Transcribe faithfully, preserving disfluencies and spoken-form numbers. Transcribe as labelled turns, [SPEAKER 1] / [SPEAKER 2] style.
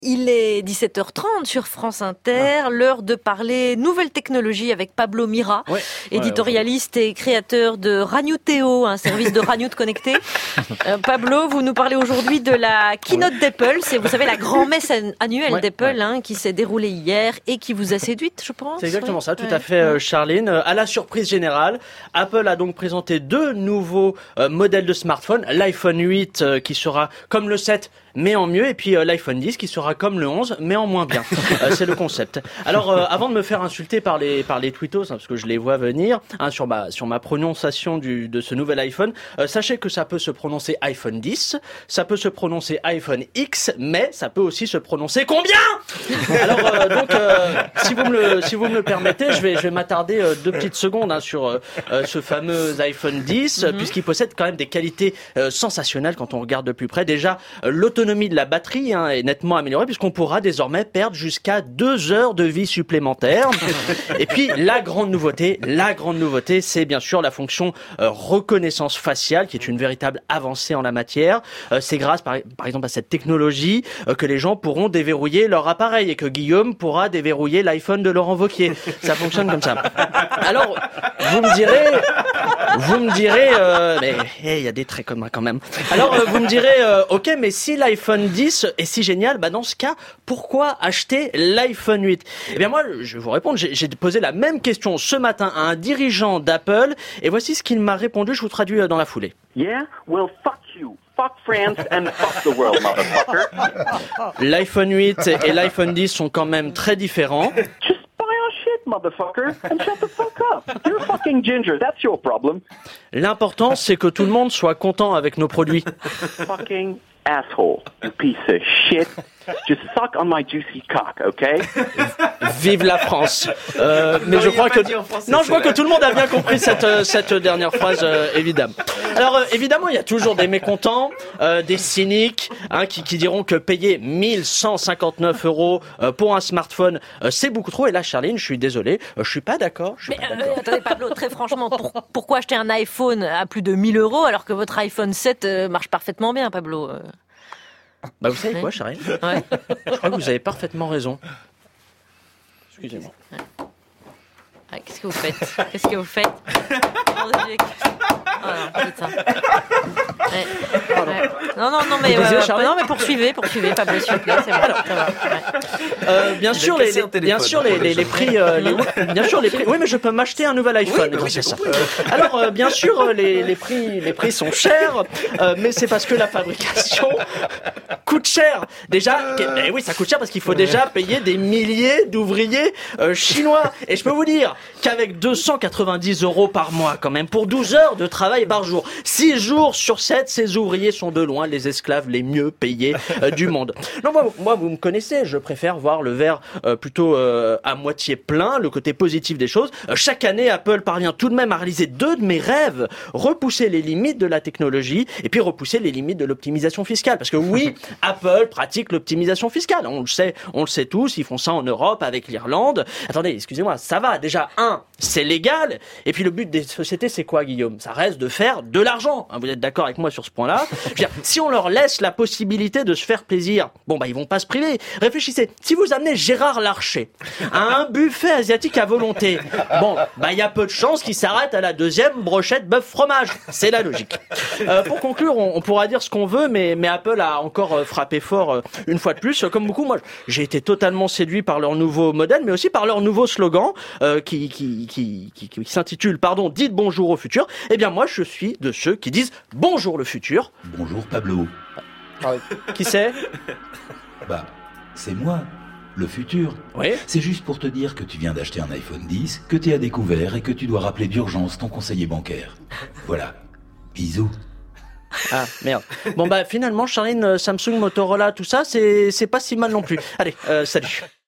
[SPEAKER 1] Il est dix-sept heures trente sur France Inter, ah. l'heure de parler nouvelles technologies avec Pablo Mira, ouais, éditorialiste ouais, ouais. et créateur de Ragnouteo, un service de Ragnout connecté. euh, Pablo, vous nous parlez aujourd'hui de la keynote ouais. d'Apple, c'est, vous savez, la grand-messe annuelle ouais, d'Apple ouais. Hein, qui s'est déroulée hier et qui vous a séduite, je pense.
[SPEAKER 2] C'est exactement ouais. ça, tout ouais. à fait, euh, Charline. À la surprise générale, Apple a donc présenté deux nouveaux euh, modèles de smartphone, l'iPhone huit euh, qui sera comme le sept, mais en mieux, et puis euh, l'iPhone dix qui sera comme le onze, mais en moins bien. euh, c'est le concept. Alors, euh, avant de me faire insulter par les par les tweetos, hein, parce que je les vois venir, hein, sur ma sur ma prononciation du de ce nouvel iPhone, euh, sachez que ça peut se prononcer iPhone dix, ça peut se prononcer iPhone X, mais ça peut aussi se prononcer combien ? Alors euh, donc, euh, si vous me le si vous me le permettez, je vais je vais m'attarder euh, deux petites secondes hein, sur euh, ce fameux iPhone dix, mm-hmm. puisqu'il possède quand même des qualités euh, sensationnelles quand on regarde de plus près. Déjà, euh, l'autonomie L'autonomie de la batterie hein, est nettement améliorée puisqu'on pourra désormais perdre jusqu'à deux heures de vie supplémentaire. Et puis la grande nouveauté, la grande nouveauté, c'est bien sûr la fonction euh, reconnaissance faciale qui est une véritable avancée en la matière. Euh, c'est grâce par, par exemple à cette technologie euh, que les gens pourront déverrouiller leur appareil et que Guillaume pourra déverrouiller l'iPhone de Laurent Wauquiez. Ça fonctionne comme ça. Alors vous me direz, vous me direz, euh, mais il hey, y a des traits communs quand même. Alors euh, vous me direz, euh, ok, mais si la l'iPhone dix est si génial, bah dans ce cas, pourquoi acheter l'iPhone huit ? Eh bien moi, je vais vous répondre, j'ai, j'ai posé la même question ce matin à un dirigeant d'Apple, et voici ce qu'il m'a répondu, je vous traduis dans la foulée.
[SPEAKER 3] Yeah, well fuck you. Fuck France and fuck the world, motherfucker.
[SPEAKER 2] L'iPhone huit et l'iPhone dix sont quand même très différents.
[SPEAKER 3] Just buy our shit, motherfucker, and shut the fuck up. You're fucking ginger, that's your problem.
[SPEAKER 2] L'important, c'est que tout le monde soit content avec nos produits.
[SPEAKER 3] Fucking asshole, you piece of shit. Just suck on my juicy cock, okay?
[SPEAKER 2] Vive la France. Euh, mais non, je crois que français, non, je crois vrai. que tout le monde a bien compris cette cette dernière phrase, euh, évidemment. Alors euh, évidemment, il y a toujours des mécontents, euh, des cyniques, hein, qui qui diront que payer mille cent cinquante-neuf euros euh, pour un smartphone, euh, c'est beaucoup trop. Et là, Charline, je suis désolé, euh, je suis pas d'accord. Je suis
[SPEAKER 1] mais
[SPEAKER 2] pas
[SPEAKER 1] euh,
[SPEAKER 2] d'accord.
[SPEAKER 1] attendez, Pablo, très franchement, pour, pourquoi acheter un iPhone à plus de mille euros alors que votre iPhone sept euh, marche parfaitement bien, Pablo? euh...
[SPEAKER 2] Bah vous savez quoi, Charline ? Ouais. Je crois que vous avez parfaitement raison. Excusez-moi.
[SPEAKER 1] Ouais. Ah, qu'est-ce que vous faites ? Qu'est-ce que vous faites ? Oh non, dites ça. Ouais. Ouais. Non, non, non, mais, euh, non, mais poursuivez, poursuivez, Pablo, s'il vous plaît, c'est bon, ça va. Ouais.
[SPEAKER 2] Euh, bien sûr, les, les, bien sûr, les, les, les prix, euh, les, bien sûr, les prix. Oui, mais je peux m'acheter un nouvel iPhone. Oui, c'est ça. Alors, euh, bien sûr, les, les prix, les prix sont chers, euh, mais c'est parce que la fabrication coûte cher. Déjà, eh oui, ça coûte cher parce qu'il faut déjà payer des milliers d'ouvriers euh, chinois. Et je peux vous dire qu'avec deux cent quatre-vingt-dix euros par mois, quand même, pour douze heures de travail par jour, six jours sur sept, ces ouvriers sont de loin les esclaves les mieux payés euh, du monde. Non, moi, moi, vous me connaissez, je préfère voir le verre euh, plutôt euh, à moitié plein, le côté positif des choses. Euh, chaque année, Apple parvient tout de même à réaliser deux de mes rêves, repousser les limites de la technologie et puis repousser les limites de l'optimisation fiscale. Parce que oui, Apple pratique l'optimisation fiscale. On le sait, on le sait tous, ils font ça en Europe avec l'Irlande. Attendez, excusez-moi, ça va. Déjà, un, c'est légal. Et puis le but des sociétés, c'est quoi, Guillaume ? Ça reste de faire de l'argent. Vous êtes d'accord avec moi sur ce point-là ? Je veux dire, si on leur laisse la possibilité de se faire plaisir, bon bah ils vont pas se priver. Réfléchissez, si vous amenez Gérard Larcher à un buffet asiatique à volonté, bon bah il y a peu de chances qu'il s'arrête à la deuxième brochette bœuf fromage. C'est la logique. Euh, pour conclure, on, on pourra dire ce qu'on veut, mais, mais Apple a encore euh, frappé fort euh, une fois de plus. Comme beaucoup, moi j'ai été totalement séduit par leur nouveau modèle, mais aussi par leur nouveau slogan euh, qui, qui, qui, qui, qui, qui s'intitule pardon, dites bonjour au futur. Eh bien moi je suis de ceux qui disent bonjour le futur.
[SPEAKER 4] Bonjour Pablo.
[SPEAKER 2] Ah, qui c'est ?
[SPEAKER 4] Bah, c'est moi, le futur.
[SPEAKER 2] Oui.
[SPEAKER 4] C'est juste pour te dire que tu viens d'acheter un iPhone dix, que t'es à découvert et que tu dois rappeler d'urgence ton conseiller bancaire. Voilà. Bisous.
[SPEAKER 2] Ah, merde. Bon bah finalement, Charline, Samsung, Motorola, tout ça, c'est, c'est pas si mal non plus. Allez, euh, salut.